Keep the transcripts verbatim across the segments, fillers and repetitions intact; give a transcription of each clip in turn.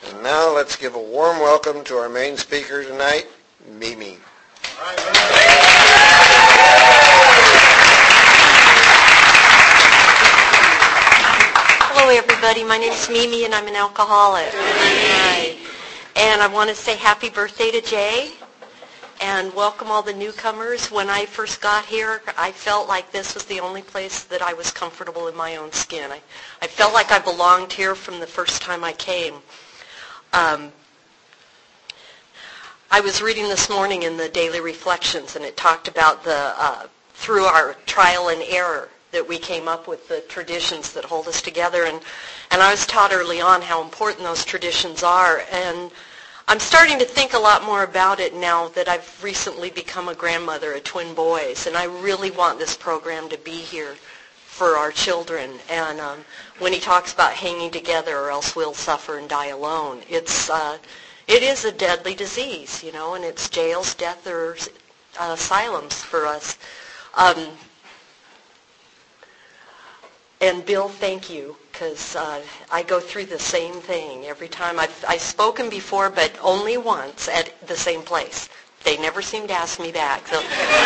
And now let's give a warm welcome to our main speaker tonight, Mimi. Hello everybody, my name is Mimi and I'm an alcoholic. Hi. And I want to say happy birthday to Jay and welcome all the newcomers. When I first got here, I felt like this was the only place that I was comfortable in my own skin. I, I felt like I belonged here from the first time I came. Um, I was reading this morning in the Daily Reflections, and it talked about the uh, through our trial and error that we came up with the traditions that hold us together. And, and I was taught early on how important those traditions are. And I'm starting to think a lot more about it now that I've recently become a grandmother of twin boys. And I really want this program to be here for our children. And um, when he talks about hanging together or else we'll suffer and die alone, it's uh, it is a deadly disease, you know, and it's jails, death, or uh, asylums for us. Um, and Bill, thank you, because uh, I go through the same thing every time. I've, I've spoken before, but only once at the same place. They never seem to ask me back. So. and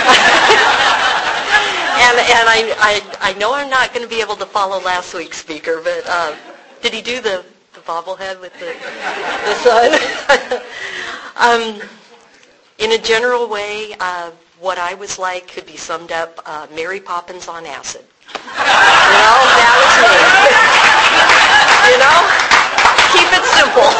and I, I I know I'm not going to be able to follow last week's speaker, but uh, did he do the, the bobblehead with the, the sun? um, in a general way, uh, what I was like could be summed up, uh, Mary Poppins on acid. You know, that was me. You know, keep it simple.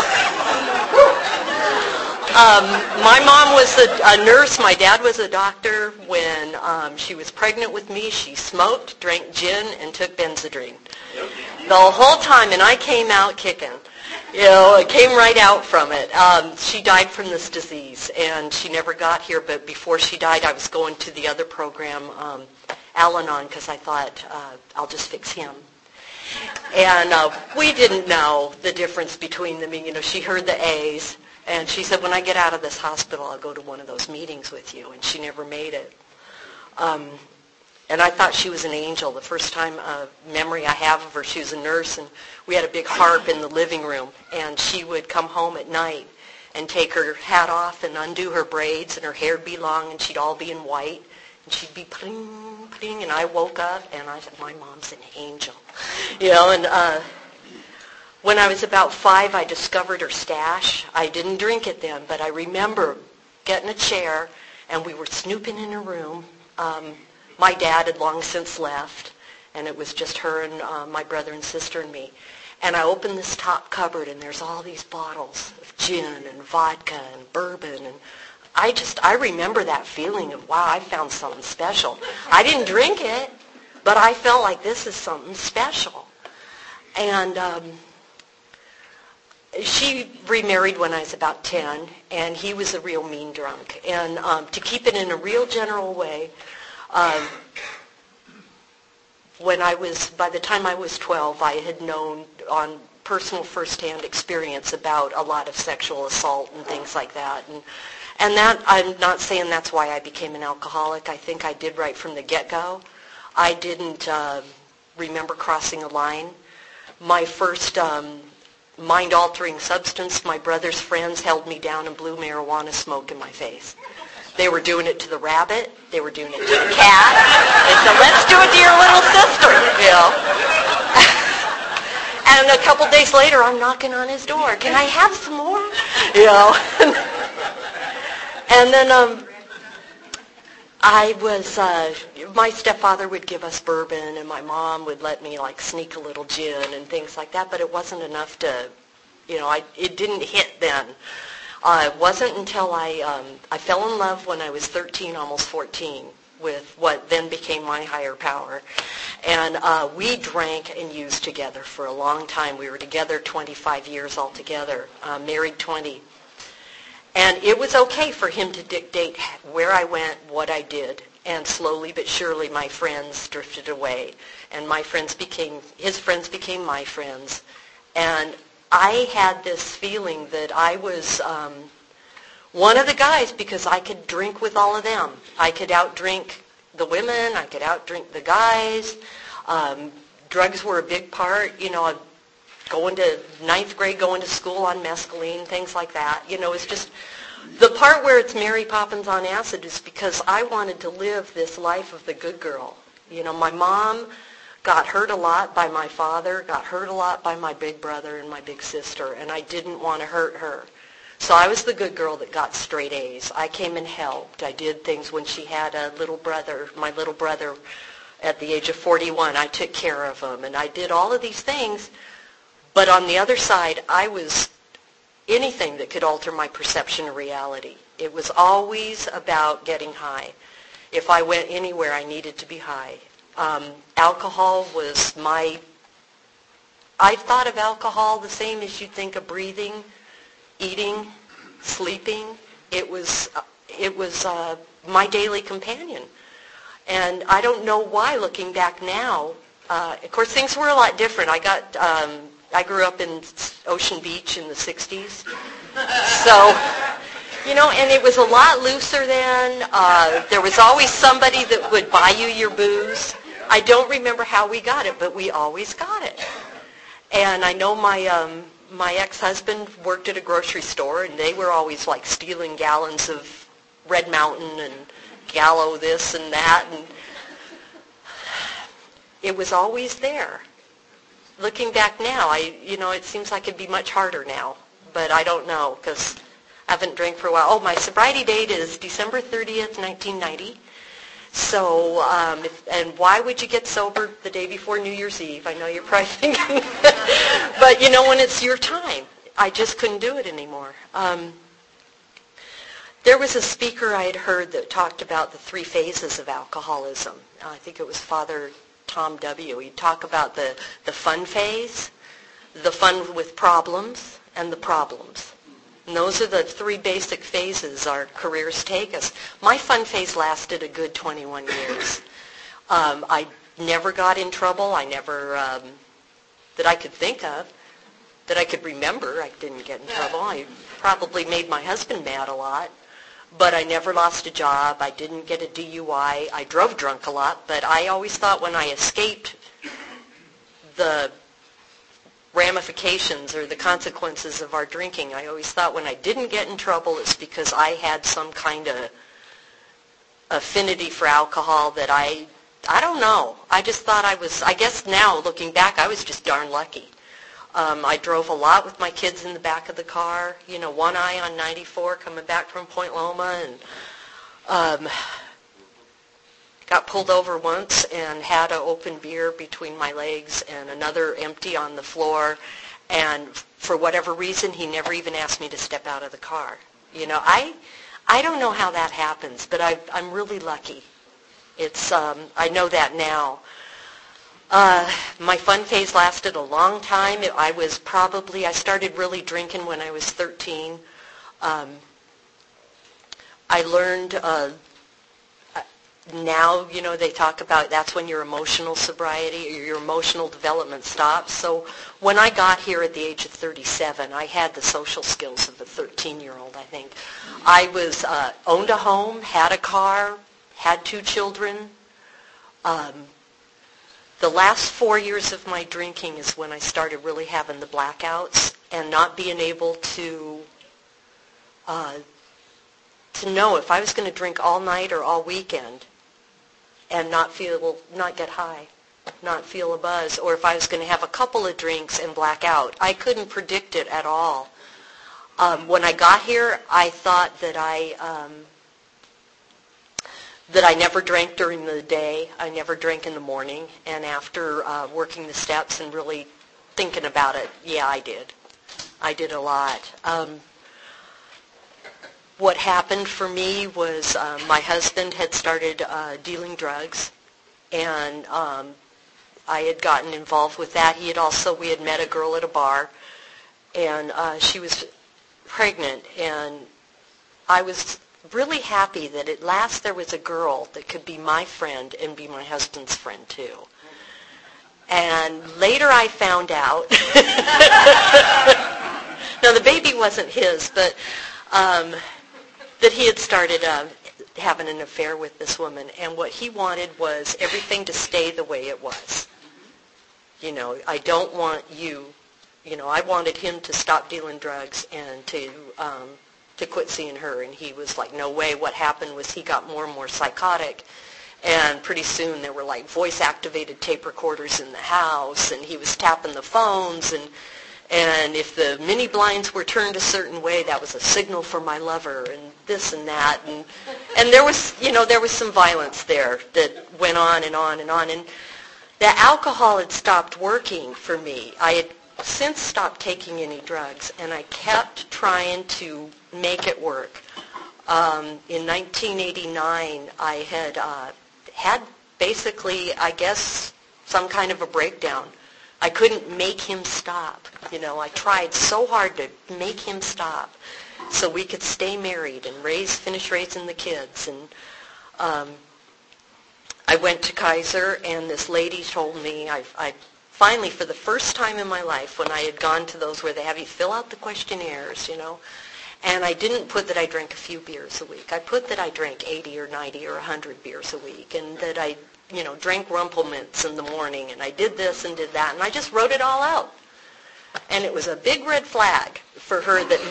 Um, my mom was a, a nurse. My dad was a doctor. When um, she was pregnant with me, she smoked, drank gin, and took Benzedrine. The whole time, and I came out kicking. You know, it came right out from it. Um, she died from this disease, and she never got here. But before she died, I was going to the other program, um, Al-Anon, because I thought, uh, I'll just fix him. And uh, we didn't know the difference between them. You know, she heard the A's. And she said, when I get out of this hospital, I'll go to one of those meetings with you. And she never made it. Um, and I thought she was an angel. The first time uh, memory I have of her, she was a nurse, and we had a big harp in the living room. And she would come home at night and take her hat off and undo her braids, and her hair would be long, and she'd all be in white. And she'd be pling, pling, and I woke up, and I said, my mom's an angel. You know, and... Uh, When I was about five, I discovered her stash. I didn't drink it then, but I remember getting a chair, and we were snooping in her room. Um, my dad had long since left, and it was just her and uh, my brother and sister and me. And I opened this top cupboard, and there's all these bottles of gin and vodka and bourbon. And I just, I remember that feeling of, wow, I found something special. I didn't drink it, but I felt like this is something special. And... Um, She remarried when I was about ten, and he was a real mean drunk. And um, to keep it in a real general way, um, when I was, by the time I was twelve, I had known on personal firsthand experience about a lot of sexual assault and things like that. And, and that, I'm not saying that's why I became an alcoholic. I think I did right from the get-go. I didn't uh, remember crossing a line. My first... Um, mind-altering substance, my brother's friends held me down and blew marijuana smoke in my face. They were doing it to the rabbit. They were doing it to the cat. They said, let's do it to your little sister, you know. And a couple days later, I'm knocking on his door. Can I have some more? You know. And then um, I was, uh, my stepfather would give us bourbon, and my mom would let me, like, sneak a little gin and things like that, but it wasn't enough to, you know, I, it didn't hit then. Uh, it wasn't until I, um, I fell in love when I was thirteen, almost fourteen, with what then became my higher power. And uh, we drank and used together for a long time. We were together twenty-five years altogether, uh, married twenty. And it was okay for him to dictate where I went, what I did. And slowly but surely my friends drifted away. And my friends became, his friends became my friends. And I had this feeling that I was um, one of the guys because I could drink with all of them. I could outdrink the women. I could outdrink the guys. Um, drugs were a big part. You know, going to ninth grade, going to school on mescaline, things like that. You know, it's just the part where it's Mary Poppins on acid is because I wanted to live this life of the good girl. You know, my mom got hurt a lot by my father, got hurt a lot by my big brother and my big sister, and I didn't want to hurt her. So I was the good girl that got straight A's. I came and helped. I did things when she had a little brother, my little brother at the age of forty-one. I took care of him, and I did all of these things. But on the other side, I was anything that could alter my perception of reality. It was always about getting high. If I went anywhere, I needed to be high. Um, alcohol was my, I thought of alcohol the same as you'd think of breathing, eating, sleeping. It was, it was uh, my daily companion. And I don't know why, looking back now, uh, of course things were a lot different. I got, um, I grew up in Ocean Beach in the sixties. So, you know, and it was a lot looser then. Uh, there was always somebody that would buy you your booze. I don't remember how we got it, but we always got it. And I know my um, my ex-husband worked at a grocery store, and they were always like stealing gallons of Red Mountain and Gallo this and that, and it was always there. Looking back now, I you know, it seems like it'd be much harder now, but I don't know because I haven't drank for a while. Oh, my sobriety date is December thirtieth, nineteen ninety. So, um, if, and why would you get sober the day before New Year's Eve? I know you're probably thinking, but you know, when it's your time, I just couldn't do it anymore. Um, there was a speaker I had heard that talked about the three phases of alcoholism. I think it was Father Tom W. He'd talk about the, the fun phase, the fun with problems, and the problems. And those are the three basic phases our careers take us. My fun phase lasted a good twenty-one years. Um, I never got in trouble. I never, um, that I could think of, that I could remember. I didn't get in trouble. I probably made my husband mad a lot. But I never lost a job. I didn't get a D U I. I drove drunk a lot. But I always thought when I escaped the ramifications or the consequences of our drinking, I always thought when I didn't get in trouble, it's because I had some kind of affinity for alcohol that I, I don't know. I just thought I was, I guess now looking back, I was just darn lucky. Um, I drove a lot with my kids in the back of the car, you know, one eye on ninety-four coming back from Point Loma, and um, got pulled over once and had an open beer between my legs and another empty on the floor. And for whatever reason, he never even asked me to step out of the car. You know, I I don't know how that happens, but I, I'm really lucky. It's um, I know that now. Uh, my fun phase lasted a long time. I was probably, I started really drinking when I was thirteen. Um, I learned uh, now, you know, they talk about that's when your emotional sobriety or your emotional development stops. So when I got here at the age of thirty-seven, I had the social skills of a thirteen-year-old, I think. I was uh, owned a home, had a car, had two children. Um, the last four years of my drinking is when I started really having the blackouts and not being able to uh, to know if I was going to drink all night or all weekend and not feel, not get high, not feel a buzz, or if I was going to have a couple of drinks and black out. I couldn't predict it at all. Um, when I got here, I thought that I um, that I never drank during the day. I never drank in the morning. And after uh, working the steps and really thinking about it, yeah, I did. I did a lot. Um, what happened for me was uh, my husband had started uh, dealing drugs, and um, I had gotten involved with that. He had also, we had met a girl at a bar, and uh, she was pregnant, and I was really happy that at last there was a girl that could be my friend and be my husband's friend too. And later I found out, now the baby wasn't his, but um, that he had started uh, having an affair with this woman, and what he wanted was everything to stay the way it was. You know, I don't want you you know, I wanted him to stop dealing drugs and to um, to quit seeing her. And he was like, no way. What happened was he got more and more psychotic. And pretty soon there were like voice-activated tape recorders in the house, and he was tapping the phones, and and if the mini blinds were turned a certain way, that was a signal for my lover, and this and that, and and there was, you know, there was some violence there that went on and on and on, and the alcohol had stopped working for me. I had since stopped taking any drugs, and I kept trying to make it work. Um, in nineteen eighty-nine, I had uh, had basically, I guess, some kind of a breakdown. I couldn't make him stop. You know, I tried so hard to make him stop so we could stay married and raise, finish raising the kids. And um, I went to Kaiser, and this lady told me, I, I finally, for the first time in my life, when I had gone to those where they have you fill out the questionnaires, you know, and I didn't put that I drank a few beers a week. I put that I drank eighty or ninety or one hundred beers a week, and that I, you know, drank Rumpelmints in the morning, and I did this and did that, and I just wrote it all out. And it was a big red flag for her that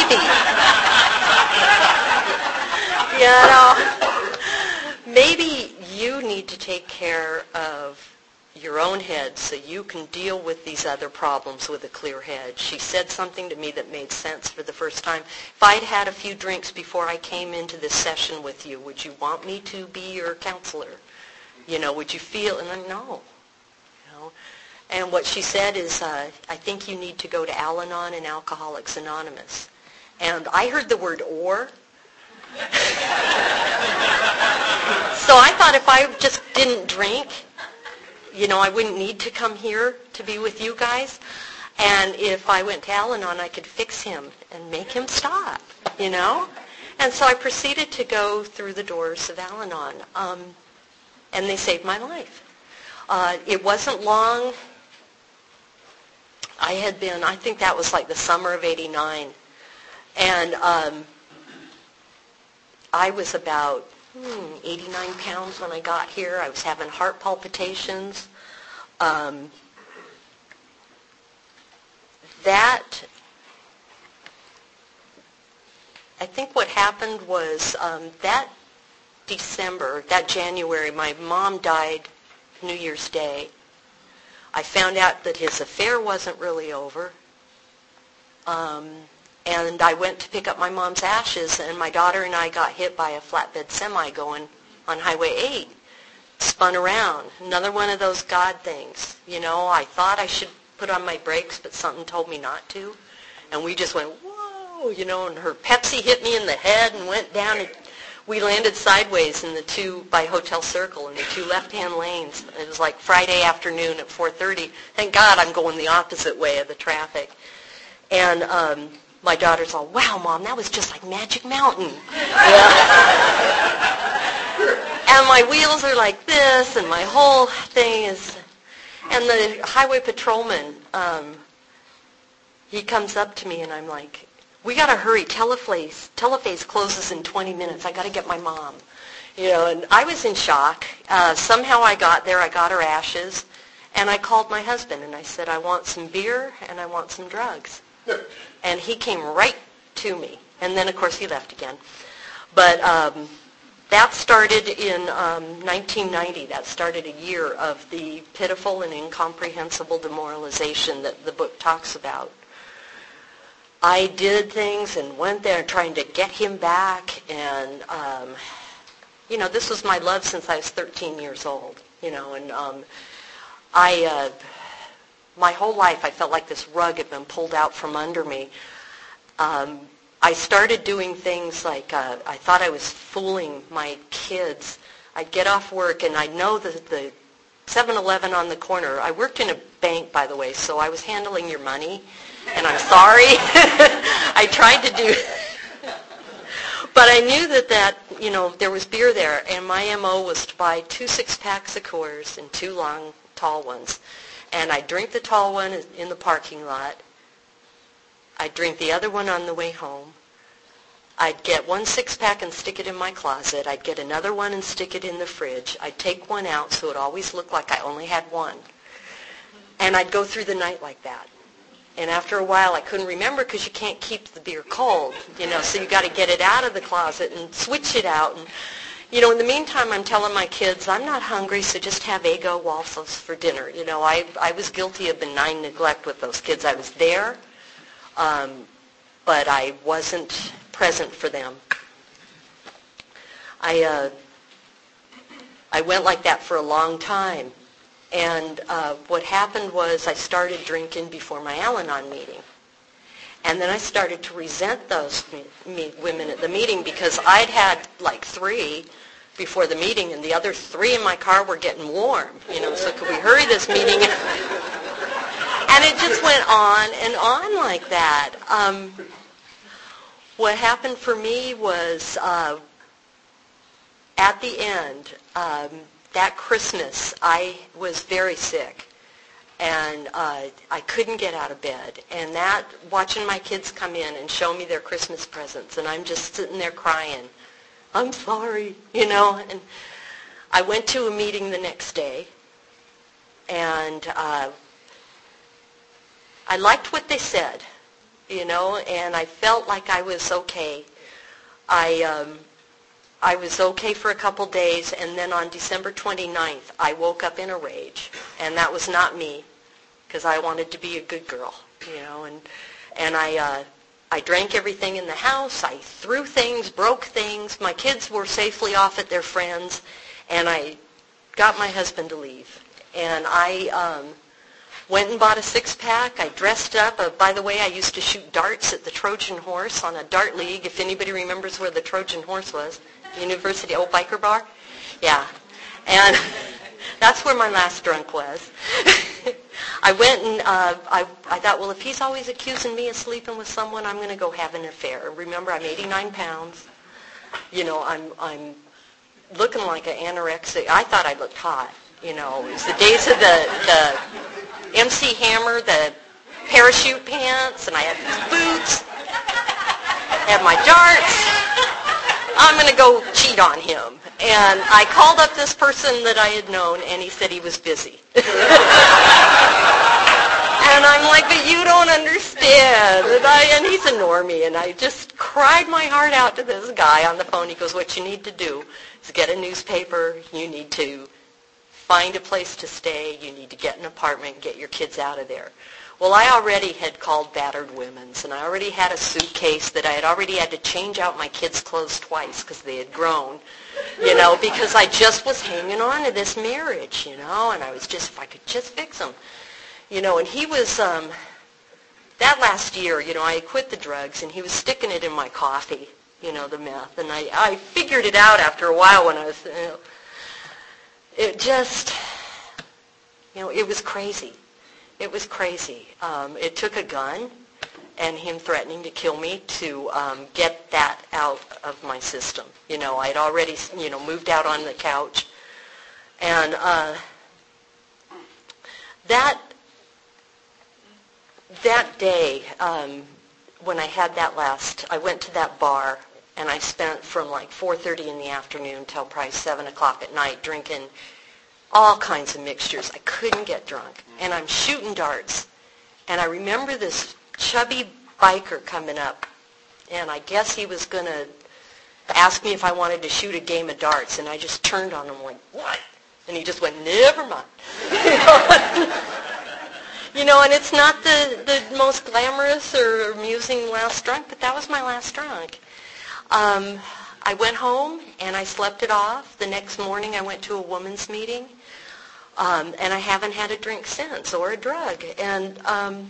maybe, you know, maybe you need to take care of your own head so you can deal with these other problems with a clear head. She said something to me that made sense for the first time. If I'd had a few drinks before I came into this session with you, would you want me to be your counselor? You know, would you feel, and I no. You know, and what she said is, uh, I think you need to go to Al-Anon and Alcoholics Anonymous. And I heard the word or. So I thought if I just didn't drink, you know, I wouldn't need to come here to be with you guys. And if I went to Al-Anon, I could fix him and make him stop, you know. And so I proceeded to go through the doors of Al-Anon. Um, and they saved my life. Uh, it wasn't long. I had been, I think that was like the summer of eighty-nine. And um, I was about hmm, eighty-nine pounds when I got here. I was having heart palpitations. Um, that, I think what happened was um, that December, that January, my mom died New Year's Day. I found out that his affair wasn't really over. Um, and I went to pick up my mom's ashes, and my daughter and I got hit by a flatbed semi going on Highway eight. Spun around. Another one of those God things. You know, I thought I should put on my brakes, but something told me not to. And we just went, whoa, you know, and her Pepsi hit me in the head and went down, and we landed sideways in the two, by Hotel Circle, in the two left-hand lanes. It was like Friday afternoon at four thirty. Thank God I'm going the opposite way of the traffic. And um, my daughter's all, wow, Mom, that was just like Magic Mountain. Yeah. And my wheels are like this, and my whole thing is, and the highway patrolman, um, he comes up to me, and I'm like, we got to hurry. Telephase, Telephase closes in twenty minutes. I got to get my mom. You know, and I was in shock. Uh, somehow I got there. I got her ashes, and I called my husband, and I said, I want some beer, and I want some drugs. And he came right to me. And then, of course, he left again. But um, that started in um, nineteen ninety. That started a year of the pitiful and incomprehensible demoralization that the book talks about. I did things and went there trying to get him back, and, um, you know, this was my love since I was thirteen years old, you know, and um, I, uh, my whole life I felt like this rug had been pulled out from under me. Um, I started doing things like uh, I thought I was fooling my kids. I'd get off work, and I'd know that the seven eleven on the corner, I worked in a bank, by the way, so I was handling your money. And I'm sorry. I tried to do, but I knew that that, you know, there was beer there, and my M O was to buy two six-packs of Coors and two long, tall ones. And I'd drink the tall one in the parking lot. I'd drink the other one on the way home. I'd get one six-pack and stick it in my closet. I'd get another one and stick it in the fridge. I'd take one out so it always looked like I only had one. And I'd go through the night like that. And after a while, I couldn't remember because you can't keep the beer cold, you know, so you got to get it out of the closet and switch it out. And, you know, in the meantime, I'm telling my kids, I'm not hungry, so just have Eggo waffles for dinner. You know, I, I was guilty of benign neglect with those kids. I was there, um, but I wasn't present for them. I, uh, I went like that for a long time. And uh, what happened was I started drinking before my Al-Anon meeting. And then I started to resent those me- me- women at the meeting because I'd had like three before the meeting, and the other three in my car were getting warm. You know, so could we hurry this meeting? And it just went on and on like that. Um, what happened for me was uh, at the end, um, that Christmas, I was very sick, and uh, I couldn't get out of bed. And that, watching my kids come in and show me their Christmas presents, and I'm just sitting there crying, I'm sorry, you know. And I went to a meeting the next day, and uh, I liked what they said, you know, and I felt like I was okay. I... Um, I was okay for a couple days, and then on December twenty-ninth, I woke up in a rage, and that was not me, because I wanted to be a good girl, you know, and and I uh, I drank everything in the house, I threw things, broke things, my kids were safely off at their friends, and I got my husband to leave, and I um, went and bought a six-pack. I dressed up. Uh, by the way, I used to shoot darts at the Trojan Horse on a dart league, if anybody remembers where the Trojan Horse was. University, old biker bar? Yeah. And that's where my last drunk was. I went and uh, I, I thought, well, if he's always accusing me of sleeping with someone, I'm going to go have an affair. Remember, I'm eighty-nine pounds. You know, I'm I'm looking like an anorexic. I thought I looked hot. You know, it was the days of the, the M C Hammer, the parachute pants, and I had these boots. I had my darts. I'm going to go cheat on him. And I called up this person that I had known, and he said he was busy. And I'm like, but you don't understand. And, I, and he's a normie, and I just cried my heart out to this guy on the phone. He goes, what you need to do is get a newspaper. You need to find a place to stay. You need to get an apartment, get your kids out of there. Well, I already had called Battered Women's, and I already had a suitcase that I had already had to change out my kids' clothes twice because they had grown, you know, because I just was hanging on to this marriage, you know, and I was just, if I could just fix them, you know, and he was, um, that last year, you know, I had quit the drugs, and he was sticking it in my coffee, you know, the meth, and I, I figured it out after a while when I was, you know, it just, you know, it was crazy. It was crazy. Um, it took a gun and him threatening to kill me to um, get that out of my system. You know, I had already, you know, moved out on the couch. And uh, that that day, um, when I had that last, I went to that bar, and I spent from like four thirty in the afternoon till probably seven o'clock at night drinking all kinds of mixtures. I couldn't get drunk. And I'm shooting darts. And I remember this chubby biker coming up. And I guess he was going to ask me if I wanted to shoot a game of darts. And I just turned on him like, what? And he just went, never mind. You know, and it's not the, the most glamorous or amusing last drunk, but that was my last drunk. Um, I went home and I slept it off. The next morning I went to a women's meeting. Um, and I haven't had a drink since, or a drug. And um,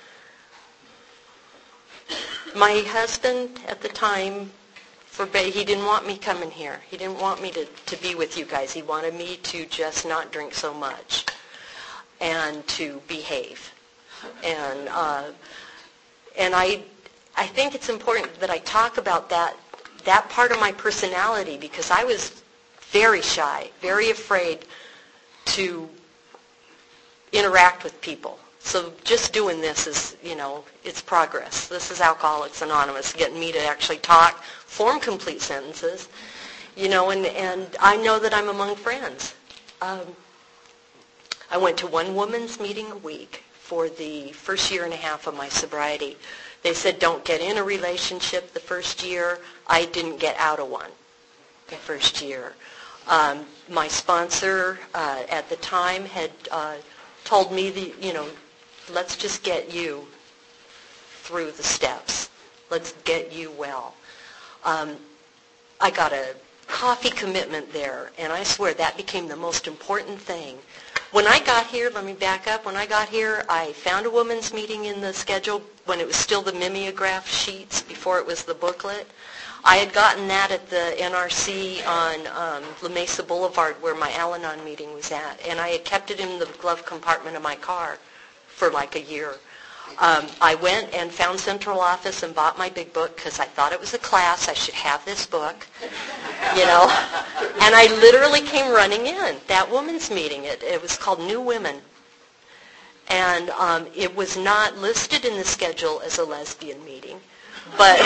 my husband at the time, forbade, he didn't want me coming here. He didn't want me to, to be with you guys. He wanted me to just not drink so much and to behave. And uh, and I I think it's important that I talk about that that part of my personality, because I was very shy, very afraid to interact with people. So just doing this is, you know, it's progress. This is Alcoholics Anonymous, getting me to actually talk, form complete sentences, you know, and, and I know that I'm among friends. Um, I went to one woman's meeting a week for the first year and a half of my sobriety. They said don't get in a relationship the first year. I didn't get out of one the first year. Um, my sponsor uh, at the time had uh, told me, the, you know, let's just get you through the steps. Let's get you well. Um, I got a coffee commitment there, and I swear that became the most important thing. When I got here, let me back up, when I got here, I found a women's meeting in the schedule when it was still the mimeograph sheets before it was the booklet. I had gotten that at the N R C on um, La Mesa Boulevard where my Al-Anon meeting was at, and I had kept it in the glove compartment of my car for like a year. Um, I went and found Central Office and bought my big book because I thought it was a class. I should have this book, you know. And I literally came running in that women's meeting. It, it was called New Women. And um, it was not listed in the schedule as a lesbian meeting. But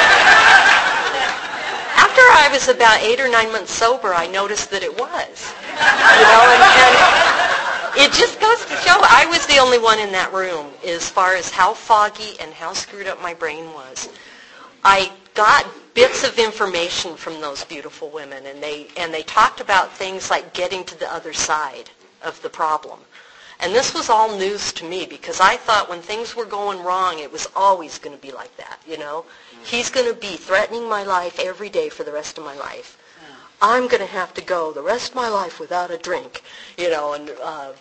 after I was about eight or nine months sober, I noticed that it was. You know, and, and it just goes to show I was the only one in that room as far as how foggy and how screwed up my brain was. I got bits of information from those beautiful women, and they and they talked about things like getting to the other side of the problem. And this was all news to me because I thought when things were going wrong, it was always going to be like that, you know. He's going to be threatening my life every day for the rest of my life. I'm going to have to go the rest of my life without a drink, you know, and uh,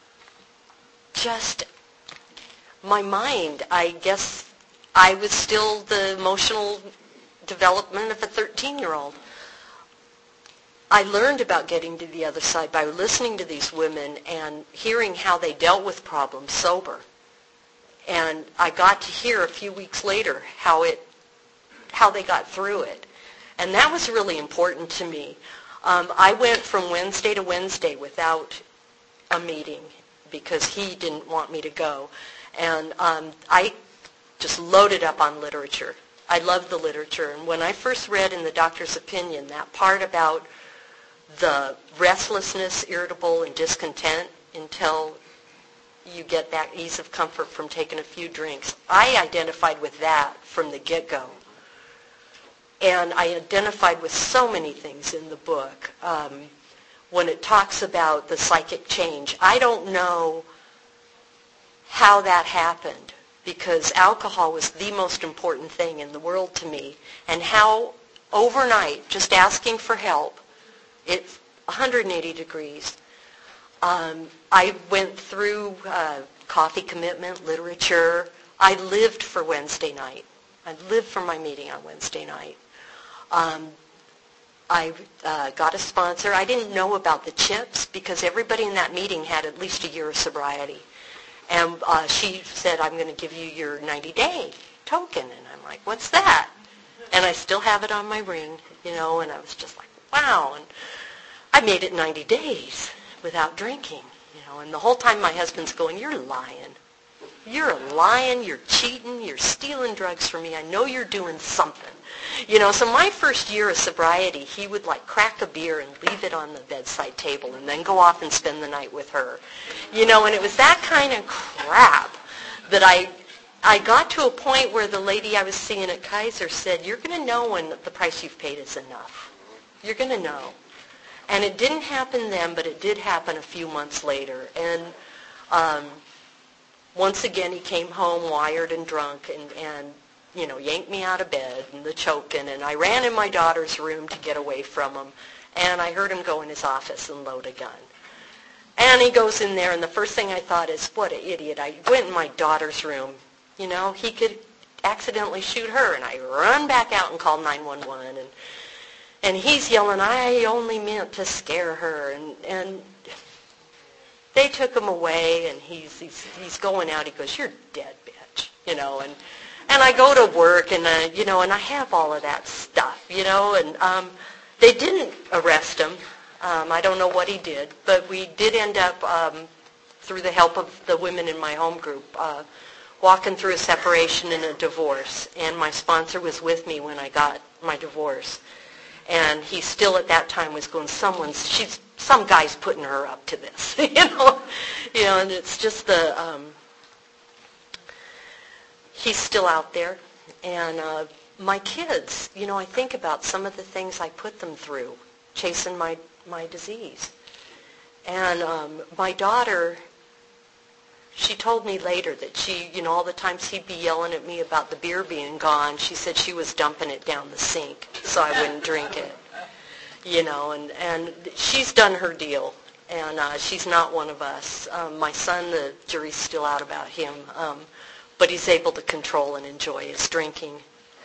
just my mind, I guess I was still the emotional development of a thirteen-year-old. I learned about getting to the other side by listening to these women and hearing how they dealt with problems sober. And I got to hear a few weeks later how it, how they got through it. And that was really important to me. Um, I went from Wednesday to Wednesday without a meeting because he didn't want me to go. And um, I just loaded up on literature. I loved the literature. And when I first read in the doctor's opinion that part about the restlessness, irritable, and discontent until you get that ease of comfort from taking a few drinks, I identified with that from the get-go. And I identified with so many things in the book. Um, when it talks about the psychic change, I don't know how that happened because alcohol was the most important thing in the world to me, and how overnight, just asking for help, it's one hundred eighty degrees. Um, I went through uh, coffee commitment, literature. I lived for Wednesday night. I lived for my meeting on Wednesday night. Um, I uh, got a sponsor. I didn't know about the chips because everybody in that meeting had at least a year of sobriety. And uh, she said, I'm going to give you your ninety-day token. And I'm like, what's that? And I still have it on my ring, you know, and I was just like, wow. And I made it ninety days without drinking, you know, and the whole time my husband's going, you're lying. You're lying, you're cheating, you're stealing drugs from me. I know you're doing something. You know, so my first year of sobriety, he would like crack a beer and leave it on the bedside table and then go off and spend the night with her. You know, and it was that kind of crap that I I got to a point where the lady I was seeing at Kaiser said, you're going to know when the price you've paid is enough. You're going to know. And it didn't happen then, but it did happen a few months later. And um, once again, he came home wired and drunk and, and, you know, yanked me out of bed and the choking. And I ran in my daughter's room to get away from him. And I heard him go in his office and load a gun. And he goes in there, and the first thing I thought is, what an idiot. I went in my daughter's room. You know, he could accidentally shoot her. And I run back out and call nine one one. And And he's yelling, I only meant to scare her. And, and they took him away, and he's, he's he's going out. He goes, you're dead, bitch. You know, and and I go to work, and, uh, you know, and I have all of that stuff, you know. And um, they didn't arrest him. Um, I don't know what he did. But we did end up, um, through the help of the women in my home group, uh, walking through a separation and a divorce. And my sponsor was with me when I got my divorce. And he still at that time was going, someone's, she's, some guy's putting her up to this, you know, you know, and it's just the, um, he's still out there. And uh, my kids, you know, I think about some of the things I put them through, chasing my, my disease. And um, my daughter, she told me later that she, you know, all the times he'd be yelling at me about the beer being gone, she said she was dumping it down the sink so I wouldn't drink it. You know, and, and she's done her deal, and uh, she's not one of us. Um, my son, the jury's still out about him, um, but he's able to control and enjoy his drinking.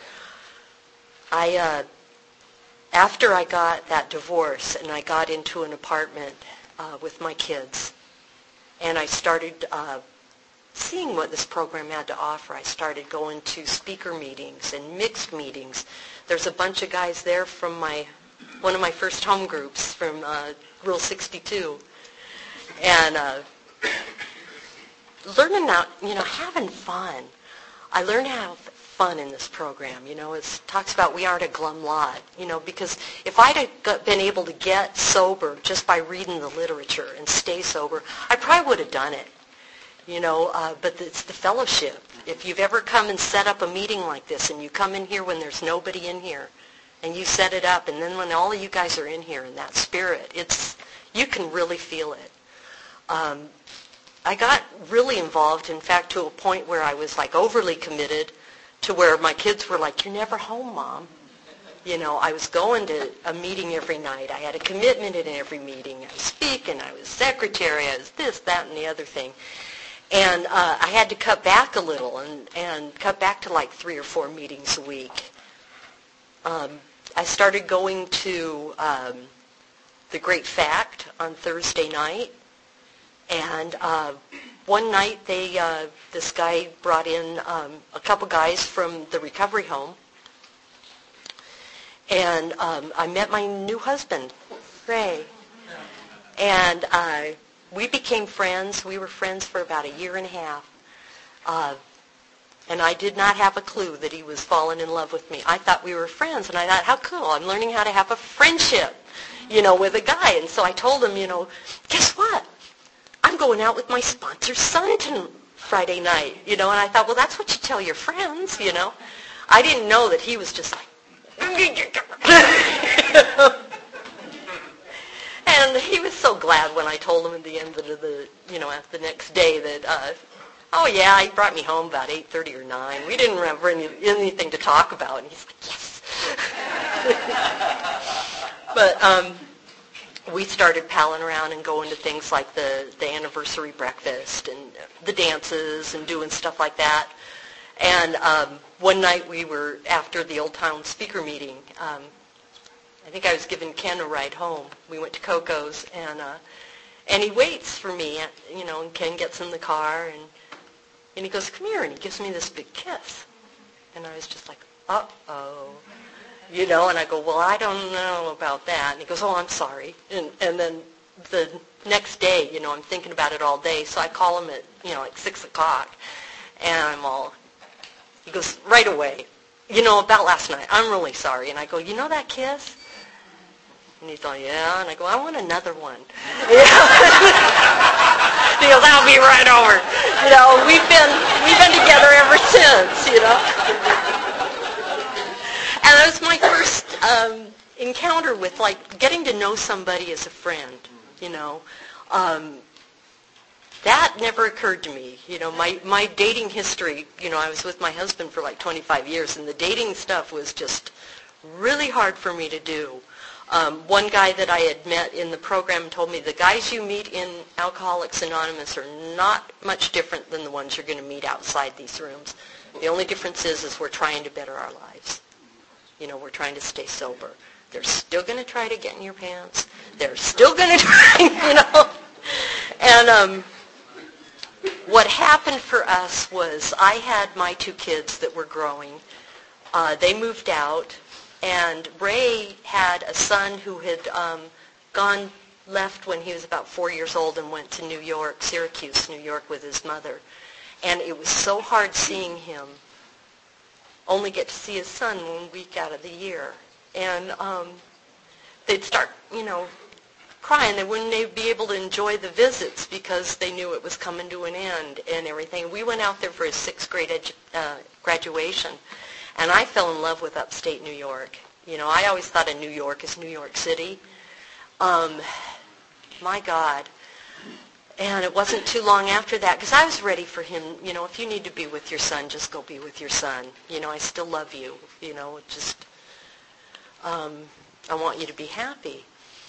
I, uh, after I got that divorce and I got into an apartment uh, with my kids, and I started uh, seeing what this program had to offer, I started going to speaker meetings and mixed meetings. There's a bunch of guys there from my one of my first home groups from uh, Rule sixty-two, and uh, learning out, you know, having fun. I learned how to have fun in this program. You know, it talks about we aren't a glum lot. You know, because if I'd have got, been able to get sober just by reading the literature and stay sober, I probably would have done it. You know, uh, but it's the fellowship. If you've ever come and set up a meeting like this, and you come in here when there's nobody in here, and you set it up, and then when all of you guys are in here in that spirit, it's you can really feel it. Um, I got really involved, in fact, to a point where I was like overly committed, to where my kids were like, "You're never home, Mom." You know, I was going to a meeting every night. I had a commitment in every meeting. I was speaking. I was secretary. I was this, that, and the other thing. And uh, I had to cut back a little and, and cut back to like three or four meetings a week. Um, I started going to um, The Great Fact on Thursday night, and uh, one night they, uh, this guy brought in um, a couple guys from the recovery home, and um, I met my new husband, Ray, and uh, we became friends. We were friends for about a year and a half. Uh, And I did not have a clue that he was falling in love with me. I thought we were friends, and I thought, how cool. I'm learning how to have a friendship, you know, with a guy. And so I told him, you know, guess what? I'm going out with my sponsor's son tonight, Friday night, you know. And I thought, well, that's what you tell your friends, you know. I didn't know that he was just like, and he was so glad when I told him at the end of the, you know, the next day that, uh, oh, yeah, he brought me home about eight thirty or nine. We didn't remember any, anything to talk about. And he's like, yes. But um, we started palling around and going to things like the, the anniversary breakfast and the dances and doing stuff like that. And um, one night we were, after the Old Town speaker meeting, um, I think I was giving Ken a ride home. We went to Coco's, and uh, and he waits for me, you know, and Ken gets in the car, and And he goes, come here, and he gives me this big kiss. And I was just like, uh-oh. You know, and I go, well, I don't know about that. And he goes, oh, I'm sorry. And and then the next day, you know, I'm thinking about it all day. So I call him at, you know, like six o'clock. And I'm all, he goes, right away, you know, about last night, I'm really sorry. And I go, you know that kiss? And he's like, yeah. And I go, I want another one. He goes, I'll be right over. You know, we've been we've been together ever since, you know. And that was my first um, encounter with, like, getting to know somebody as a friend, you know. Um, that never occurred to me. You know, my, my dating history, you know, I was with my husband for like twenty-five years, and the dating stuff was just really hard for me to do. Um, one guy that I had met in the program told me the guys you meet in Alcoholics Anonymous are not much different than the ones you're going to meet outside these rooms. The only difference is, is we're trying to better our lives. You know, we're trying to stay sober. They're still going to try to get in your pants. They're still going to try, you know. And um, what happened for us was I had my two kids that were growing. Uh, they moved out. And Ray had a son who had um, gone, left when he was about four years old and went to New York, Syracuse, New York, with his mother. And it was so hard seeing him, only get to see his son one week out of the year. And um, they'd start, you know, cry, and they wouldn't be able to enjoy the visits because they knew it was coming to an end and everything. We went out there for his sixth grade edu- uh, graduation, and I fell in love with upstate New York. You know, I always thought of New York as New York City. Um, my God. And it wasn't too long after that, because I was ready for him, you know, if you need to be with your son, just go be with your son. You know, I still love you, you know, just, um, I want you to be happy.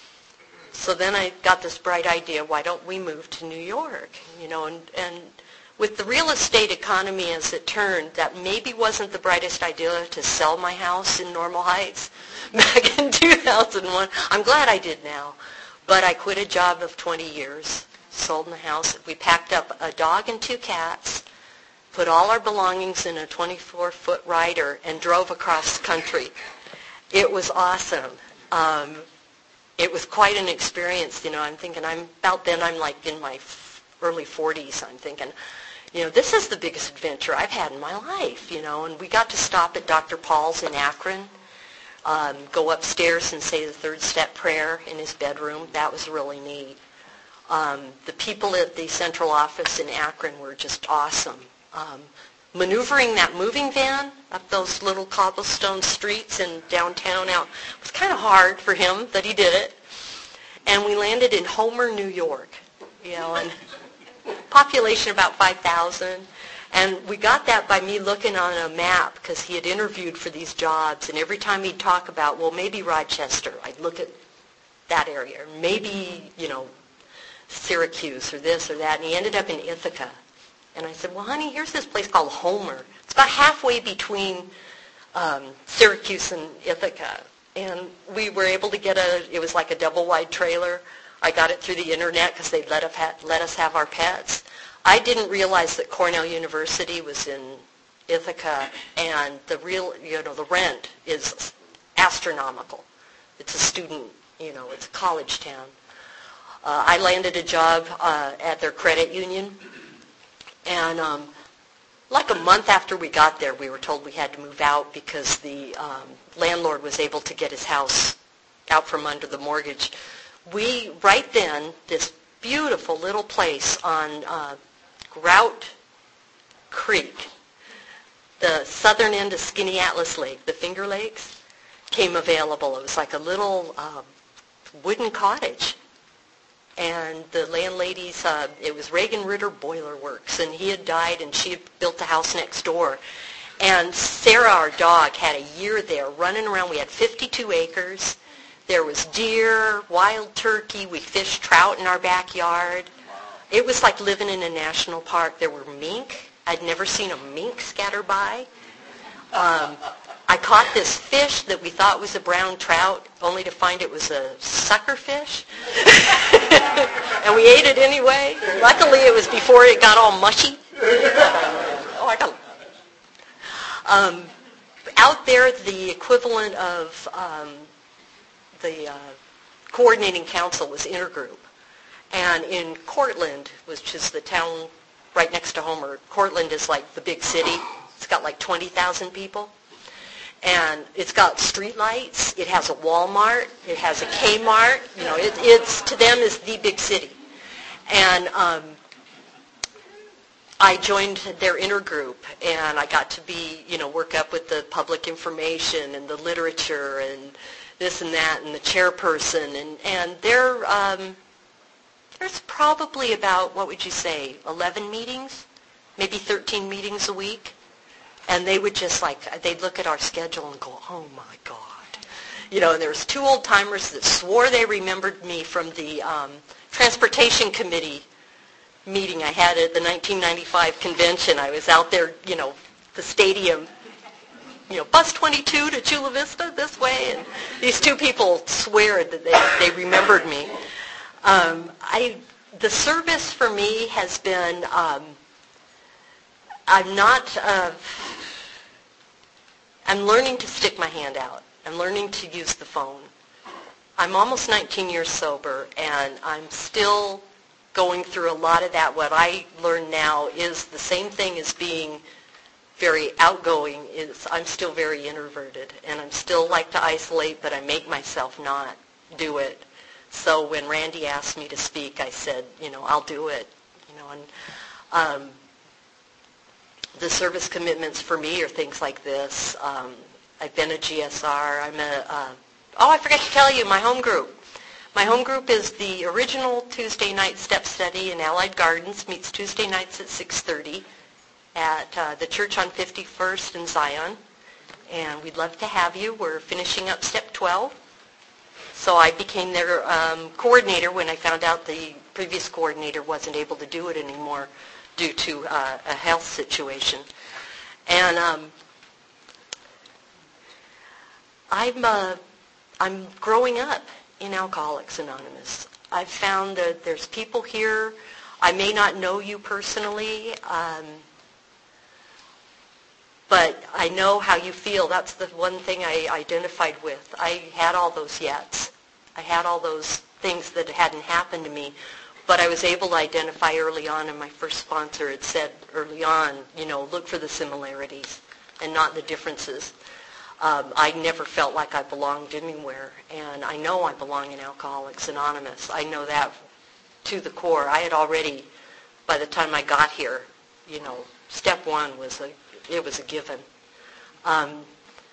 So then I got this bright idea, why don't we move to New York? You know, and, and with the real estate economy as it turned, that maybe wasn't the brightest idea to sell my house in Normal Heights back in two thousand one. I'm glad I did now. But I quit a job of twenty years, sold the house. We packed up a dog and two cats, put all our belongings in a twenty-four foot Ryder, and drove across the country. It was awesome. Um, it was quite an experience. You know, I'm thinking, I'm about then, I'm like in my early forties. I'm thinking, you know, this is the biggest adventure I've had in my life, you know. And we got to stop at Doctor Paul's in Akron, um, go upstairs and say the third step prayer in his bedroom. That was really neat. Um, the people at the central office in Akron were just awesome. Um, maneuvering that moving van up those little cobblestone streets in downtown out was kind of hard for him, that he did it. And we landed in Homer, New York, you know, and population about five thousand. And we got that by me looking on a map, because he had interviewed for these jobs, and every time he'd talk about, well, maybe Rochester, I'd look at that area, or maybe, you know, Syracuse or this or that, and he ended up in Ithaca. And I said, well, honey, here's this place called Homer. It's about halfway between um, Syracuse and Ithaca. And we were able to get a, it was like a double-wide trailer. I got it through the internet because they let us, ha- let us have our pets. I didn't realize that Cornell University was in Ithaca, and the real, you know, the rent is astronomical. It's a student, you know, it's a college town. Uh, I landed a job uh, at their credit union, and um, like a month after we got there, we were told we had to move out because the um, landlord was able to get his house out from under the mortgage. We, right then, this beautiful little place on uh, Grout Creek, the southern end of Skinny Atlas Lake, the Finger Lakes, came available. It was like a little uh, wooden cottage. And the landlady's, uh, it was Reagan Ritter Boiler Works, and he had died, and she had built a house next door. And Sarah, our dog, had a year there running around. We had fifty-two acres. There was deer, wild turkey. We fished trout in our backyard. It was like living in a national park. There were mink. I'd never seen a mink scatter by. Um, I caught this fish that we thought was a brown trout, only to find it was a sucker fish. And we ate it anyway. Luckily, it was before it got all mushy. Oh, I got um, out there, the equivalent of um, the uh, coordinating council was intergroup. And in Cortland, which is the town right next to Homer, Cortland is like the big city. It's got like twenty thousand people. And it's got street lights. It has a Walmart. It has a Kmart. You know, it, it's, to them, is the big city. And um, I joined their intergroup, and I got to be, you know, work up with the public information and the literature and this and that and the chairperson. And, and there, um, there's probably about, what would you say, eleven meetings, maybe thirteen meetings a week. And they would just like, they'd look at our schedule and go, oh my God. You know, and there was two old timers that swore they remembered me from the um, Transportation Committee meeting I had at the nineteen ninety-five convention. I was out there, you know, the stadium, you know, bus twenty-two to Chula Vista this way. And these two people swear that they, they remembered me. Um, I, the service for me has been, um, I'm not, uh, I'm learning to stick my hand out. I'm learning to use the phone. I'm almost nineteen years sober, and I'm still going through a lot of that. What I learn now is the same thing as being very outgoing. Is I'm still very introverted, and I'm still like to isolate, but I make myself not do it. So when Randy asked me to speak, I said, you know, I'll do it. You know, and um, the service commitments for me are things like this. Um, I've been a G S R. I'm a, uh, oh, I forgot to tell you, my home group. My home group is the original Tuesday night step study in Allied Gardens, meets Tuesday nights at six thirty at uh, the church on fifty-first and Zion. And we'd love to have you. We're finishing up step twelve. So I became their um, coordinator when I found out the previous coordinator wasn't able to do it anymore due to uh, a health situation. And um, I'm uh, I'm growing up in Alcoholics Anonymous. I've found that there's people here. I may not know you personally, um, but I know how you feel. That's the one thing I identified with. I had all those yets. I had all those things that hadn't happened to me, but I was able to identify early on, and my first sponsor had said early on, you know, look for the similarities and not the differences. Um, I never felt like I belonged anywhere, and I know I belong in Alcoholics Anonymous. I know that to the core. I had already, by the time I got here, you know, step one was a, it was a given. Um,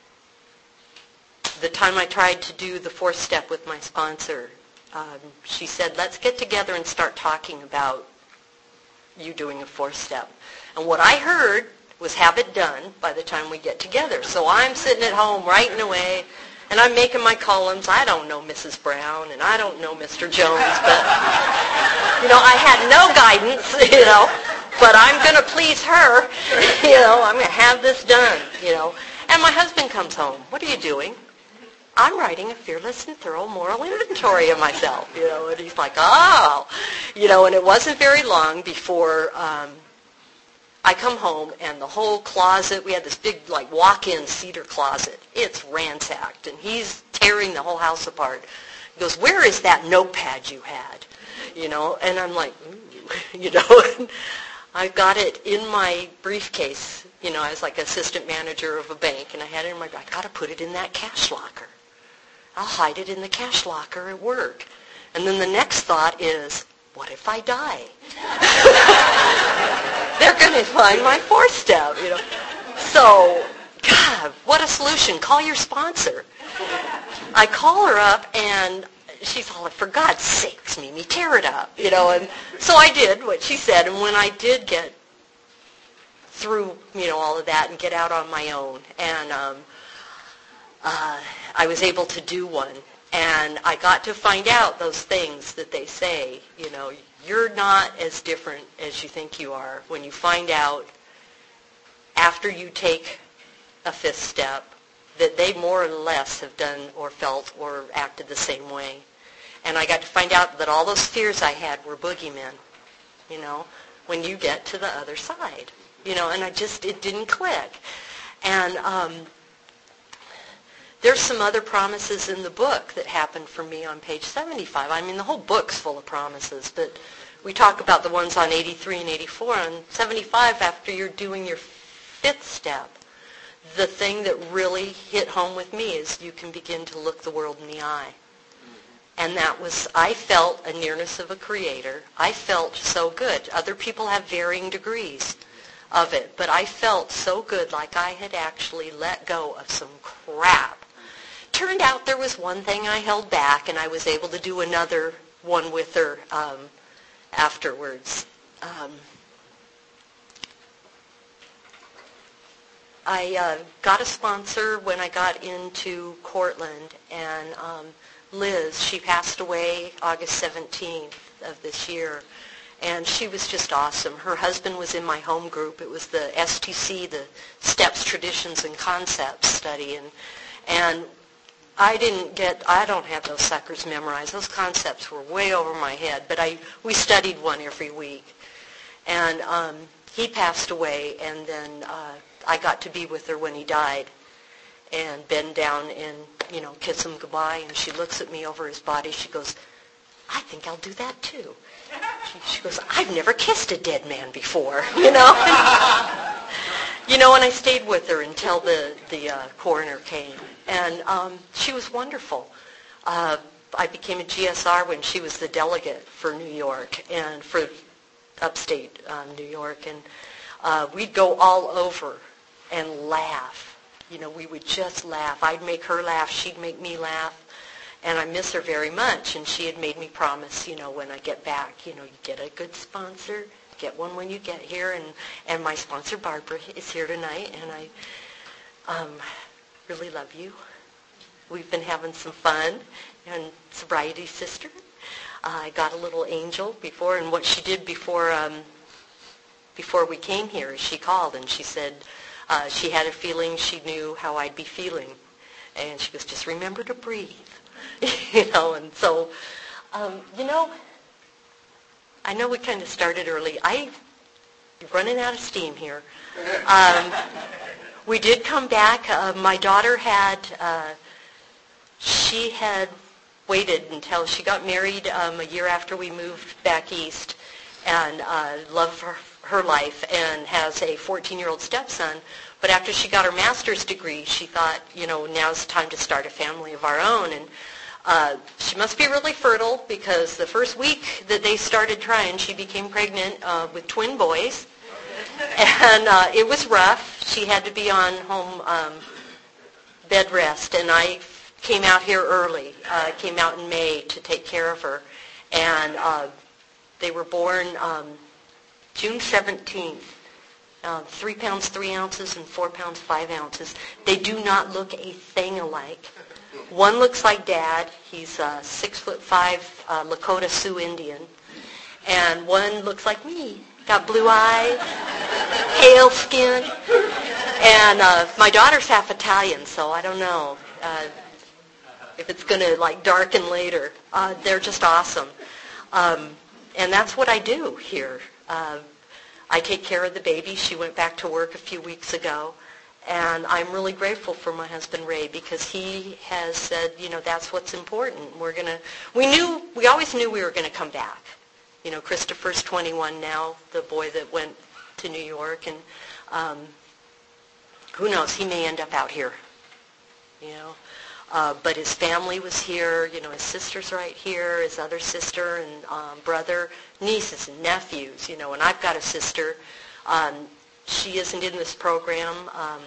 the time I tried to do the fourth step with my sponsor, um, she said, let's get together and start talking about you doing a fourth step. And what I heard was have it done by the time we get together. So I'm sitting at home writing away, and I'm making my columns. I don't know Missus Brown, and I don't know Mister Jones, but, you know, I had no guidance, you know, but I'm going to please her, you know, I'm going to have this done, you know. And my husband comes home. What are you doing? I'm writing a fearless and thorough moral inventory of myself, you know, and he's like, oh, you know, and it wasn't very long before um, I come home, and the whole closet, we had this big, like, walk-in cedar closet. It's ransacked, and he's tearing the whole house apart. He goes, where is that notepad you had? You know, and I'm like, ooh, you know, I got it in my briefcase. You know, I was like assistant manager of a bank, and I had it in my, I got to put it in that cash locker. I'll hide it in the cash locker at work. And then the next thought is, what if I die? They're going to find my fourth step, you know. So, God, what a solution. Call your sponsor. I call her up, and she's all, for God's sakes, Mimi, tear it up, you know. And so I did what she said, and when I did get through, you know, all of that and get out on my own, and um, uh, I was able to do one. And I got to find out those things that they say, you know, you're not as different as you think you are when you find out after you take a fifth step that they more or less have done or felt or acted the same way. And I got to find out that all those fears I had were boogeymen, you know, when you get to the other side, you know, and I just, it didn't click. And um, there's some other promises in the book that happened for me on page seventy-five. I mean, the whole book's full of promises, but we talk about the ones on eighty-three and eighty-four. On seventy-five, after you're doing your fifth step, the thing that really hit home with me is you can begin to look the world in the eye. And that was, I felt a nearness of a creator. I felt so good. Other people have varying degrees of it, but I felt so good, like I had actually let go of some crap. Turned out there was one thing I held back, and I was able to do another one with her um, afterwards. Um, I uh, got a sponsor when I got into Cortland, and um, Liz, she passed away August seventeenth of this year, and she was just awesome. Her husband was in my home group. It was the S T C, the Steps, Traditions, and Concepts study, and and I didn't get, I don't have those suckers memorized. Those concepts were way over my head, but I we studied one every week. And um, he passed away, and then uh, I got to be with her when he died and bend down and, you know, kiss him goodbye. And she looks at me over his body. She goes, I think I'll do that too. She, she goes, I've never kissed a dead man before, you know. You know, and I stayed with her until the, the uh, coroner came. And um, she was wonderful. Uh, I became a G S R when she was the delegate for New York and for upstate um, New York. And uh, we'd go all over and laugh. You know, we would just laugh. I'd make her laugh. She'd make me laugh. And I miss her very much. And she had made me promise, you know, when I get back, you know, you get a good sponsor, get one when you get here. And, and my sponsor, Barbara, is here tonight. And I um, really love you. We've been having some fun. And sobriety sister. Uh, I got a little angel before. And what she did before um, before we came here is she called and she said uh, she had a feeling she knew how I'd be feeling. And she goes, just remember to breathe. You know, and so, um, you know, I know we kind of started early. I'm running out of steam here. Um, we did come back. Uh, my daughter had, uh, she had waited until she got married um, a year after we moved back east and uh, loved her, her life and has a fourteen-year-old stepson. But after she got her master's degree, she thought, you know, now's the time to start a family of our own. And Uh, she must be really fertile because the first week that they started trying, she became pregnant uh, with twin boys. And uh, it was rough. She had to be on home um, bed rest. And I came out here early. I uh, came out in May to take care of her. And uh, they were born um, June seventeenth. Uh, three pounds, three ounces, and four pounds, five ounces. They do not look a thing alike. One looks like Dad. He's a six foot five uh, Lakota Sioux Indian, and one looks like me. Got blue eyes, pale skin, and uh, my daughter's half Italian, so I don't know uh, if it's going to like darken later. Uh, they're just awesome, um, and that's what I do here. Uh, I take care of the baby. She went back to work a few weeks ago. And I'm really grateful for my husband Ray because he has said, you know, that's what's important. We're gonna. We knew. We always knew we were going to come back. You know, Christopher's twenty-one now, the boy that went to New York, and um, who knows? He may end up out here. You know, uh, but his family was here. You know, his sister's right here. His other sister and um, brother, nieces and nephews. You know, and I've got a sister. Um, She isn't in this program. Um,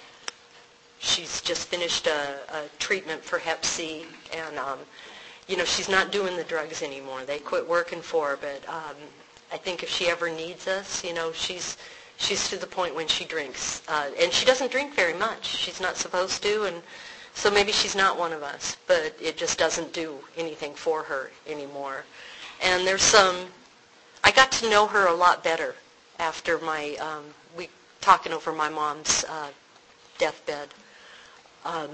she's just finished a, a treatment for hep C, and um, you know she's not doing the drugs anymore. They quit working for her, but um, I think if she ever needs us, you know, she's she's to the point when she drinks, uh, and she doesn't drink very much. She's not supposed to, and so maybe she's not one of us. But it just doesn't do anything for her anymore. And there's some. I got to know her a lot better after my. Um, we talking over my mom's uh, deathbed. Um,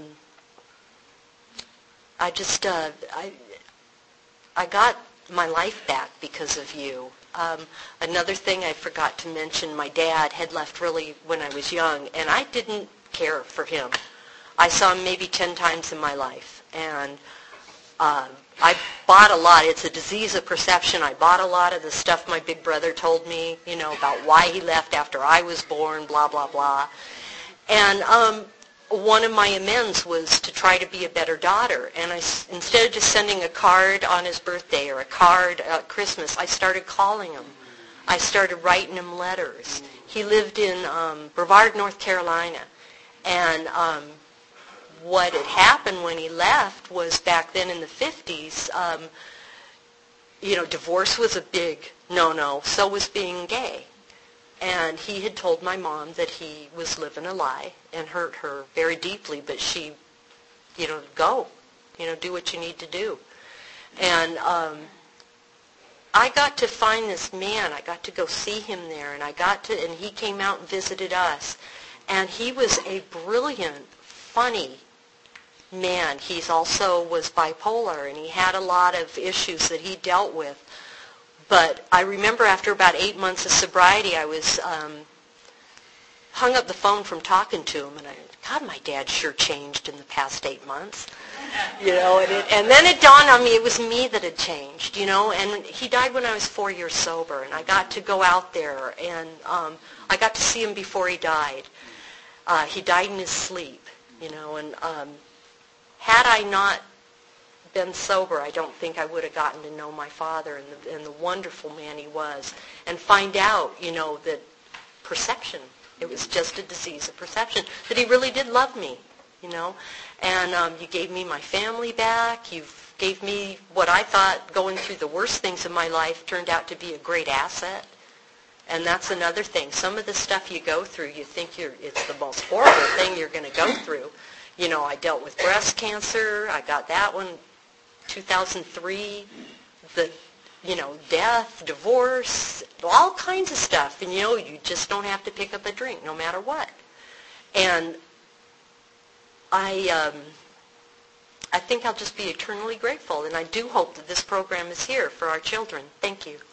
I just uh, I I got my life back because of you. Um, another thing I forgot to mention: my dad had left really when I was young, and I didn't care for him. I saw him maybe ten times in my life, and uh, I bought a lot. It's a disease of perception. I bought a lot of the stuff my big brother told me, you know, about why he left after I was born, blah, blah, blah. And um, one of my amends was to try to be a better daughter. And I, instead of just sending a card on his birthday or a card at Christmas, I started calling him. I started writing him letters. He lived in um, Brevard, North Carolina. And um, what had happened when he left was back then in the fifties, um, you know, divorce was a big no-no. So was being gay. And he had told my mom that he was living a lie and hurt her very deeply, but she, you know, go, you know, do what you need to do. And um, I got to find this man. I got to go see him there, and I got to, and he came out and visited us. And he was a brilliant, funny man. He's also was bipolar, and he had a lot of issues that he dealt with. But I remember after about eight months of sobriety, I was um, hung up the phone from talking to him, and I, God, my dad sure changed in the past eight months, you know. And, it, and then it dawned on me it was me that had changed, you know. And he died when I was four years sober, and I got to go out there, and um, I got to see him before he died. Uh, he died in his sleep, you know, and um, had I not been sober, I don't think I would have gotten to know my father and the, and the wonderful man he was, and find out, you know, that perception, it was just a disease of perception, that he really did love me, you know. And um, you gave me my family back. You gave me what I thought going through the worst things in my life turned out to be a great asset. And that's another thing. Some of the stuff you go through, you think you're, it's the most horrible thing you're going to go through. You know, I dealt with breast cancer. I got that one two thousand three. The, you know, death, divorce, all kinds of stuff. And, you know, you just don't have to pick up a drink no matter what. And I, um, I think I'll just be eternally grateful. And I do hope that this program is here for our children. Thank you.